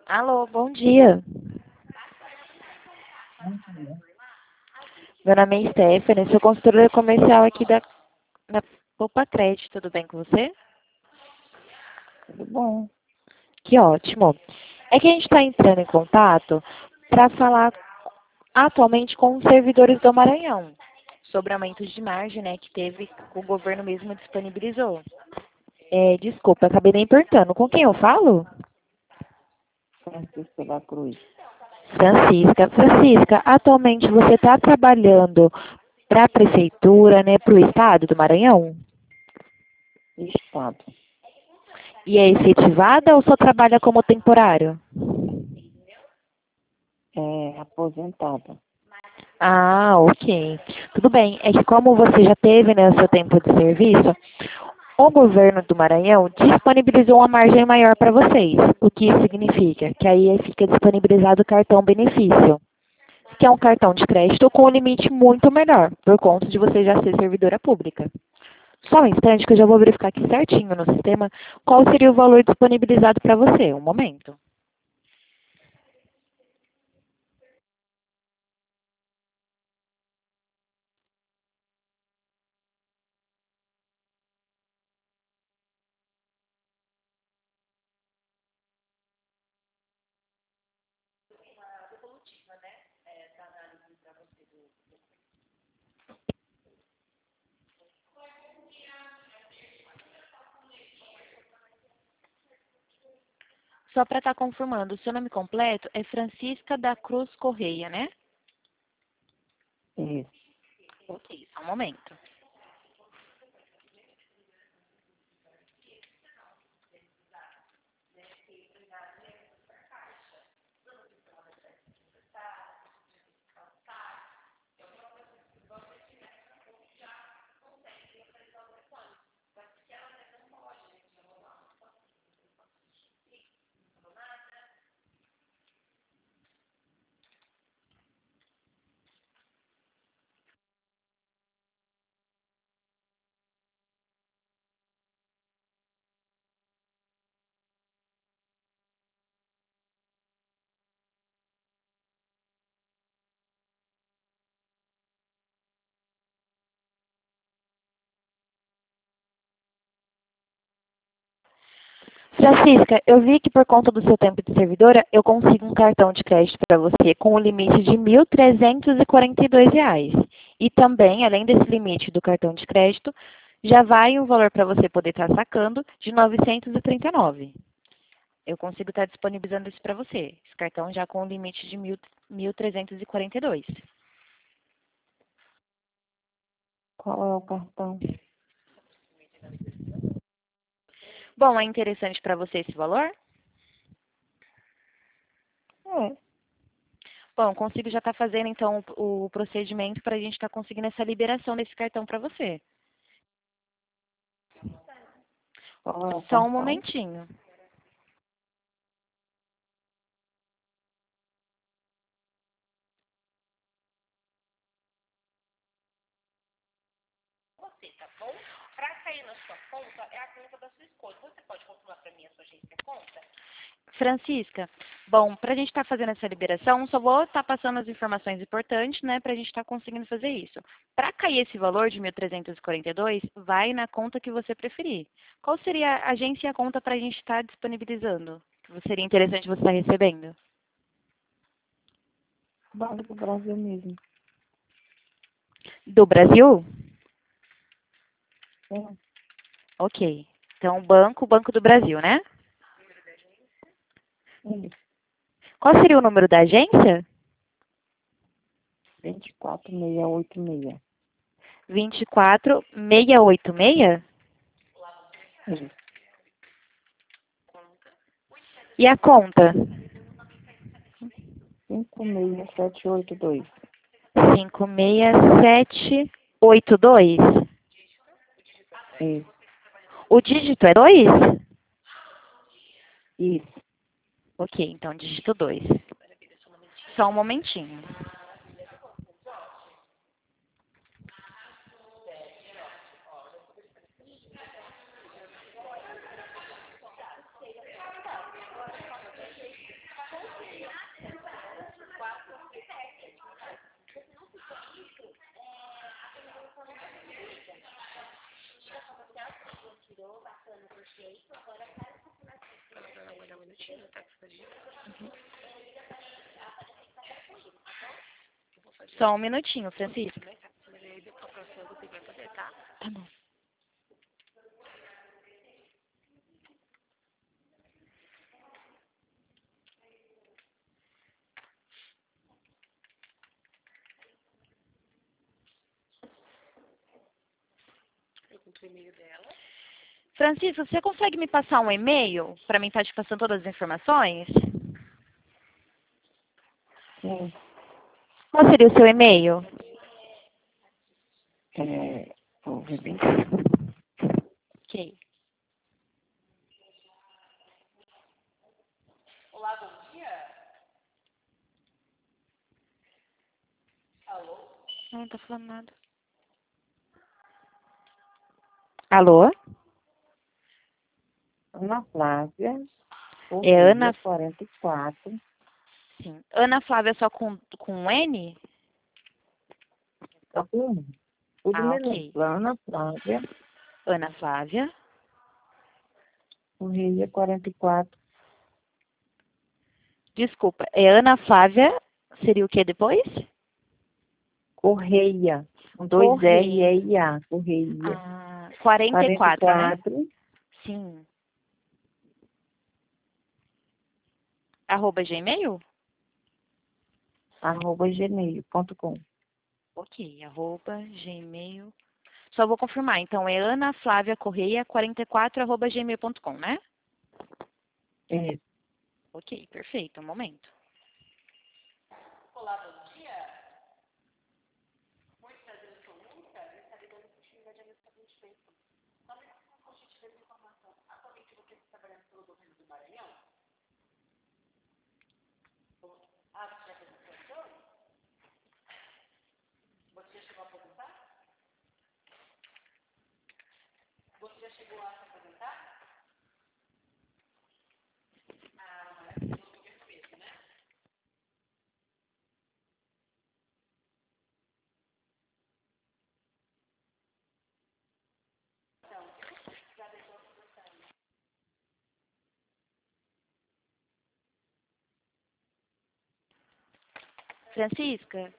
Alô, bom dia. Uhum. Meu nome é Stephanie, sou consultora comercial aqui da Poupa Crédito. Tudo bem com você? Tudo bom? Que ótimo. É que a gente está entrando em contato para falar atualmente com os servidores do Maranhão sobre aumentos de margem, né, que teve, o governo mesmo disponibilizou. Desculpa, acabei nem perguntando. Com quem eu falo? Francisco da Cruz. Francisca. Francisca, atualmente você está trabalhando para a prefeitura, né, para o estado do Maranhão? Estado. E é efetivada ou só trabalha como temporário? É aposentada. Ah, ok. Tudo bem. É que como você já teve, né, o seu tempo de serviço, o governo do Maranhão disponibilizou uma margem maior para vocês. O que isso significa? Que aí fica disponibilizado o cartão benefício, que é um cartão de crédito com um limite muito menor, por conta de você já ser servidora pública. Só um instante que eu já vou verificar aqui certinho no sistema qual seria o valor disponibilizado para você. Um momento. Só para estar confirmando, o seu nome completo é Francisca da Cruz Correia, né? Isso. Ok, só um momento. Francisca, eu vi que por conta do seu tempo de servidora, eu consigo um cartão de crédito para você com o limite de R$ 1.342. E também, além desse limite do cartão de crédito, já vai um valor para você poder estar sacando de 939. Eu consigo estar disponibilizando isso para você. Esse cartão já com o limite de 1.342. Qual é o cartão? Bom, é interessante para você esse valor? É. Bom, consigo já estar fazendo então o procedimento para a gente estar conseguindo essa liberação desse cartão para você. Qual é o Só um cartão? momentinho. Francisca, bom, para a gente estar fazendo essa liberação, só vou estar passando as informações importantes, né, para a gente estar conseguindo fazer isso. Para cair esse valor de 1.342, vai na conta que você preferir. Qual seria a agência e a conta para a gente estar disponibilizando? Que seria interessante você estar recebendo? Banco do Brasil mesmo. Do Brasil? Sim. Ok. Então, Banco do Brasil, né? Isso. Qual seria o número da agência? 24686. 24686? Isso. E a conta? 56782. 56782. Isso. O dígito é 2? Isso. Ok, então dígito 2. Só um momentinho. Só um minutinho, Francisca. Tá bom. Francisco, você consegue me passar um e-mail para mim estar te passando todas as informações? Sim. Qual seria o seu e-mail? Vou ver bem. Ok. Não tá falando nada. Alô? Ana Flávia, É Ana, 44. sim. Ana Flávia só com N? Só com um. Tudo Ah, ok. minúsculo. Ana Flávia, Ana Flávia. Correia 44. Desculpa, é Ana Flávia. Seria o que depois? Correia. Com dois R, Correia. E e A. Correia. Ah, 44, né? 44. Sim. @gmail? @gmail.com. Ok, @gmail. Só vou confirmar. Então, é Ana Flávia Correia 44 @gmail.com, né? É. Ok, perfeito. Um momento. Francisca?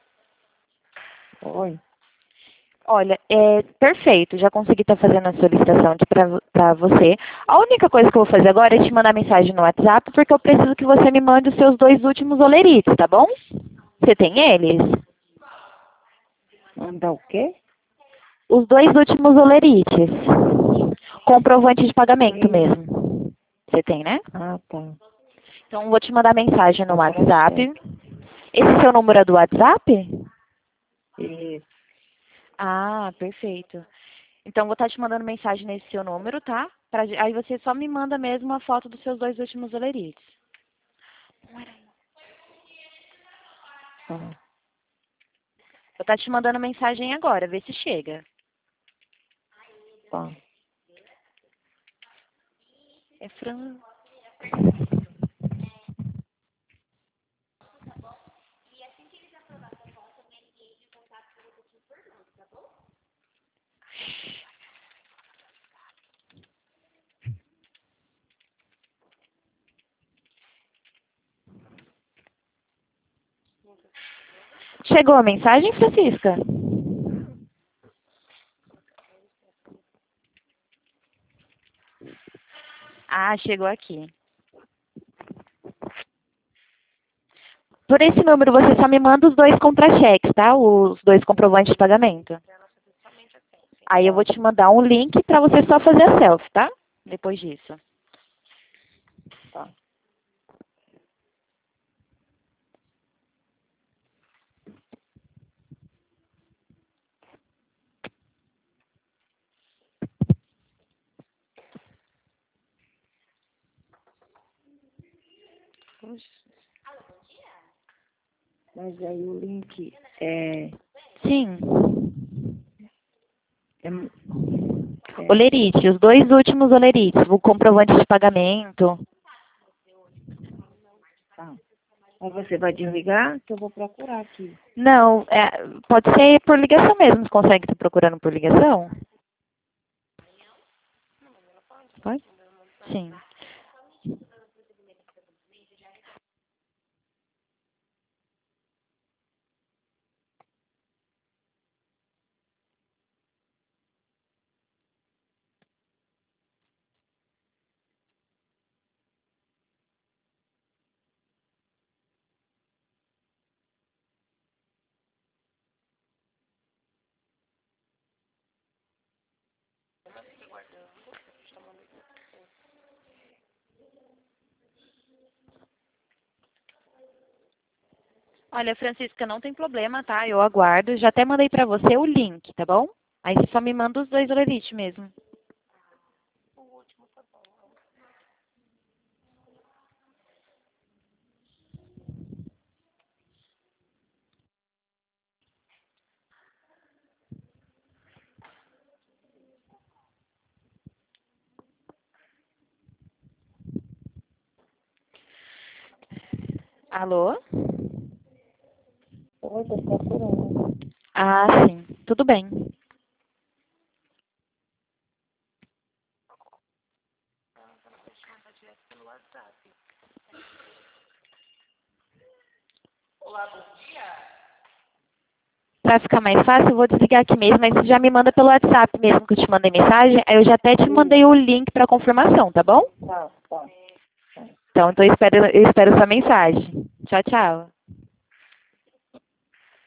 Oi. Olha, é perfeito. Já consegui estar fazendo a solicitação para você. A única coisa que eu vou fazer agora é te mandar mensagem no WhatsApp, porque eu preciso que você me mande os seus 2 últimos olerites, tá bom? Você tem eles? Mandar o quê? Os 2 últimos olerites. Comprovante de pagamento Sim. mesmo. Você tem, né? Ah, tá. Então, eu vou te mandar mensagem no Contra-cheque. WhatsApp. Esse seu número é do WhatsApp? Isso. Ah, perfeito. Então, vou estar te mandando mensagem nesse seu número, tá? Aí você só me manda mesmo a foto dos seus 2 últimos olerites. Tá. Vou estar te mandando mensagem agora, vê se chega. Tá. É Fran... Chegou a mensagem, Francisca? Ah, chegou aqui. Por esse número, você só me manda os 2 contra-cheques, tá? Os 2 comprovantes de pagamento. Aí eu vou te mandar um link para você só fazer a selfie, tá? Depois disso. Tá. Mas aí o link Sim. é Olerite, os 2 últimos olerites, o comprovante de pagamento. tá. Mas você vai desligar que eu vou procurar aqui. Não, pode ser por ligação mesmo. Você consegue estar procurando por ligação? Pode? Sim. Olha, Francisca, não tem problema, tá? Eu aguardo. Já até mandei pra você o link, tá bom? Aí você só me manda os dois Olerite mesmo. Alô? Oi, tô procurando. Ah, sim. Tudo bem. Pra ficar mais fácil, eu vou desligar aqui mesmo, mas você já me manda pelo WhatsApp mesmo que eu te mandei mensagem. Aí eu já até te mandei o link pra confirmação, tá bom? Tá, tá. Então eu espero sua mensagem. Tchau, tchau.